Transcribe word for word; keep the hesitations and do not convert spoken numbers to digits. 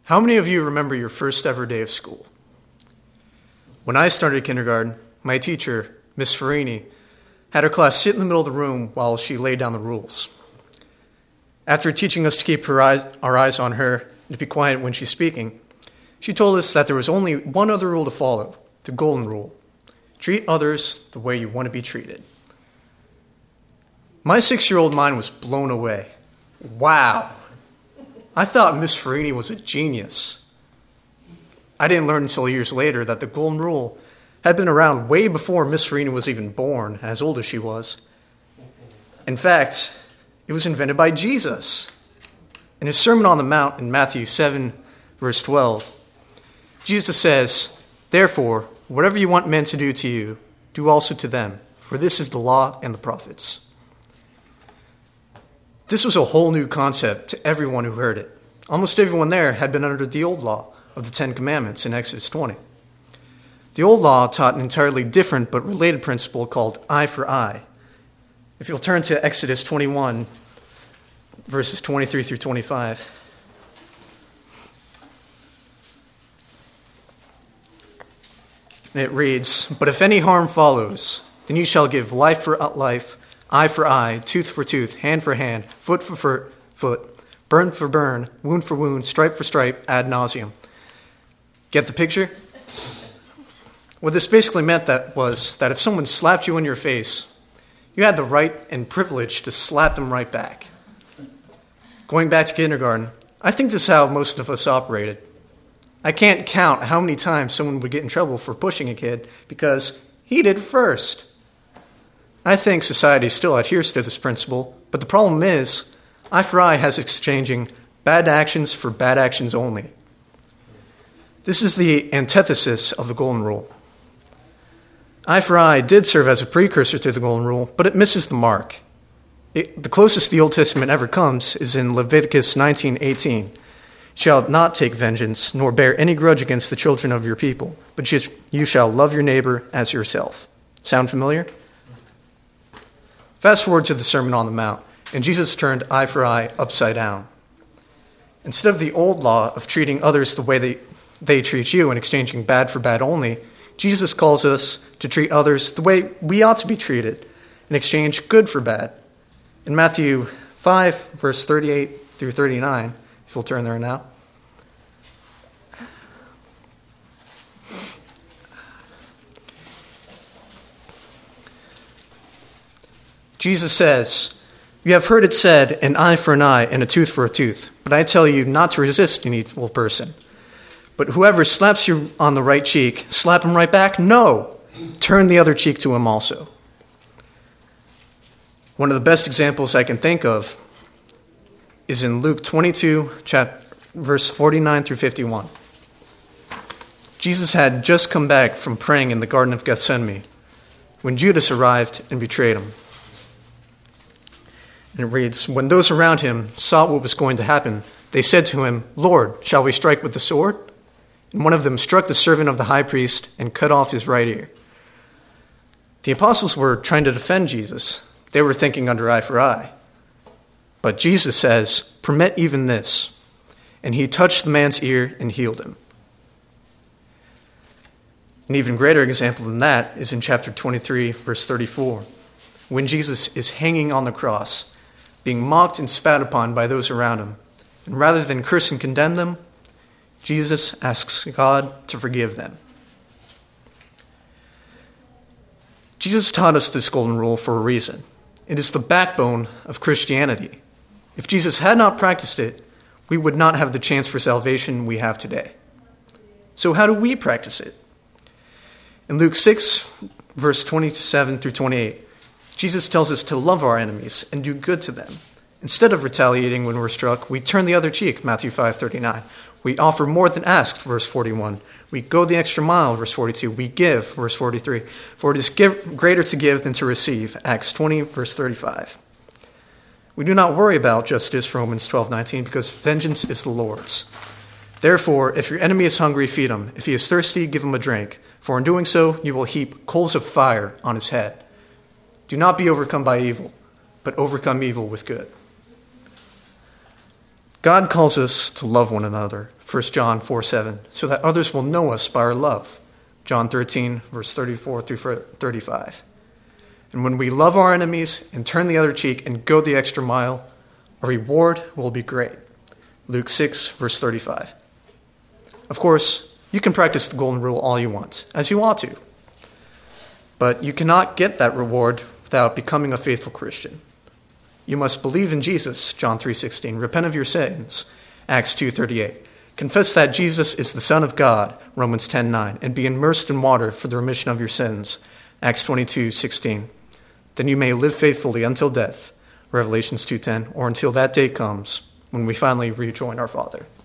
How many of you remember your first ever day of school? When I started kindergarten, my teacher, Miss Farini, had her class sit in the middle of the room while she laid down the rules. After teaching us to keep her eyes, our eyes on her and to be quiet when she's speaking, she told us that there was only one other rule to follow, the golden rule. Treat others the way you want to be treated. My six-year-old mind was blown away. Wow! I thought Miss Farini was a genius. I didn't learn until years later that the golden rule had been around way before Miss Farini was even born, as old as she was. In fact, it was invented by Jesus. In his Sermon on the Mount in Matthew seven, verse twelve, Jesus says, "Therefore, whatever you want men to do to you, do also to them, for this is the law and the prophets." This was a whole new concept to everyone who heard it. Almost everyone there had been under the old law of the Ten Commandments in Exodus twenty. The old law taught an entirely different but related principle called eye for eye. If you'll turn to Exodus twenty-one, verses twenty-three through twenty-five. And it reads, "But if any harm follows, then you shall give life for life, eye for eye, tooth for tooth, hand for hand, foot for foot, burn for burn, wound for wound, stripe for stripe, ad nauseum." Get the picture? What this basically meant that was that if someone slapped you in your face, you had the right and privilege to slap them right back. Going back to kindergarten, I think this is how most of us operated. I can't count how many times someone would get in trouble for pushing a kid because he did first. I think society still adheres to this principle, but the problem is, eye for eye has exchanging bad actions for bad actions only. This is the antithesis of the golden rule. Eye for eye did serve as a precursor to the golden rule, but it misses the mark. It, the closest the Old Testament ever comes is in Leviticus nineteen eighteen. "You shall not take vengeance, nor bear any grudge against the children of your people, but you, you shall love your neighbor as yourself." Sound familiar? Fast forward to the Sermon on the Mount, and Jesus turned eye for eye upside down. Instead of the old law of treating others the way they, they treat you and exchanging bad for bad only, Jesus calls us to treat others the way we ought to be treated and exchange good for bad. In Matthew five, verse thirty-eight through thirty-nine, if we'll turn there now. Jesus says, "You have heard it said, an eye for an eye and a tooth for a tooth. But I tell you not to resist an evil person. But whoever slaps you on the right cheek, slap him right back? No, turn the other cheek to him also." One of the best examples I can think of is in Luke twenty-two, chapter, verse forty-nine through fifty-one. Jesus had just come back from praying in the Garden of Gethsemane when Judas arrived and betrayed him. And it reads, "When those around him saw what was going to happen, they said to him, 'Lord, shall we strike with the sword?' And one of them struck the servant of the high priest and cut off his right ear." The apostles were trying to defend Jesus. They were thinking under eye for eye. But Jesus says, "Permit even this." And he touched the man's ear and healed him. An even greater example than that is in chapter twenty-three, verse thirty-four, when Jesus is hanging on the cross, being mocked and spat upon by those around him. And rather than curse and condemn them, Jesus asks God to forgive them. Jesus taught us this golden rule for a reason. It is the backbone of Christianity. If Jesus had not practiced it, we would not have the chance for salvation we have today. So how do we practice it? In Luke six, verse twenty-seven through twenty-eight, Jesus tells us to love our enemies and do good to them. Instead of retaliating when we're struck, we turn the other cheek, Matthew five thirty-nine. We offer more than asked, verse forty-one. We go the extra mile, verse forty-two. We give, verse forty-three. For it is give, greater to give than to receive, Acts twenty, verse thirty-five. We do not worry about justice, Romans twelve nineteen, because vengeance is the Lord's. Therefore, if your enemy is hungry, feed him. If he is thirsty, give him a drink. For in doing so, you will heap coals of fire on his head. Do not be overcome by evil, but overcome evil with good. God calls us to love one another, First John four seven, so that others will know us by our love. John thirteen, verse thirty-four through thirty-five. And when we love our enemies and turn the other cheek and go the extra mile, our reward will be great. Luke six, verse thirty-five. Of course, you can practice the golden rule all you want, as you ought to. But you cannot get that reward without becoming a faithful Christian. You must believe in Jesus, John three sixteen, repent of your sins, Acts two thirty-eight. Confess that Jesus is the Son of God, Romans ten nine, and be immersed in water for the remission of your sins, Acts twenty-two sixteen. Then you may live faithfully until death, Revelations two ten, or until that day comes when we finally rejoin our Father.